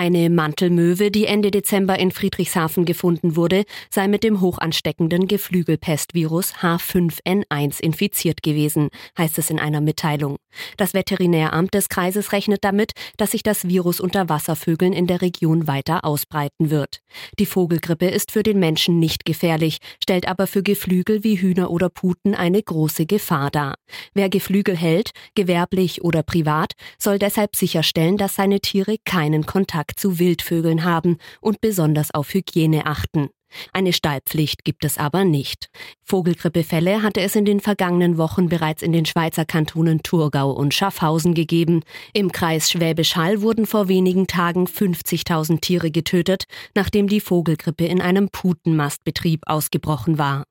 Eine Mantelmöwe, die Ende Dezember in Friedrichshafen gefunden wurde, sei mit dem hochansteckenden Geflügelpestvirus H5N1 infiziert gewesen, heißt es in einer Mitteilung. Das Veterinäramt des Kreises rechnet damit, dass sich das Virus unter Wasservögeln in der Region weiter ausbreiten wird. Die Vogelgrippe ist für den Menschen nicht gefährlich, stellt aber für Geflügel wie Hühner oder Puten eine große Gefahr dar. Wer Geflügel hält, gewerblich oder privat, soll deshalb sicherstellen, dass seine Tiere keinen Kontakt zu Wildvögeln haben und besonders auf Hygiene achten. Eine Stallpflicht gibt es aber nicht. Vogelgrippefälle hatte es in den vergangenen Wochen bereits in den Schweizer Kantonen Thurgau und Schaffhausen gegeben. Im Kreis Schwäbisch Hall wurden vor wenigen Tagen 50.000 Tiere getötet, nachdem die Vogelgrippe in einem Putenmastbetrieb ausgebrochen war.